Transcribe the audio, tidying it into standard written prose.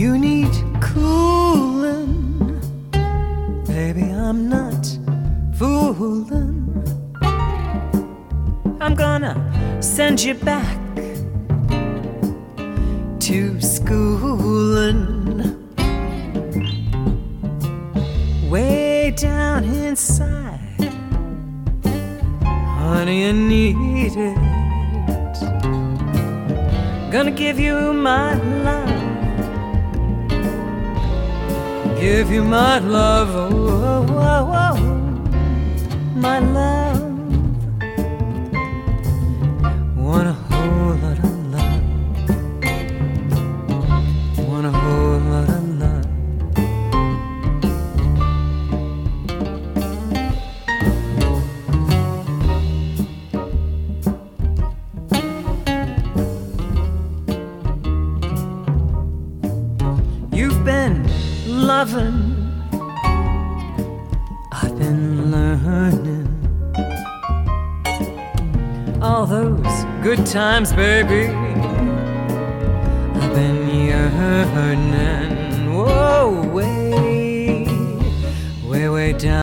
you need cooling, baby, I'm not fooling. I'm gonna send you back to schoolin'. Way down inside, honey, I need it. Gonna give you my love, give you my love, oh, oh, oh, oh, my love. Want a whole lot of love, want a whole lot of love. You've been loving, I've been learning all those good times, baby. I've been yearning, whoa, way, way, way down.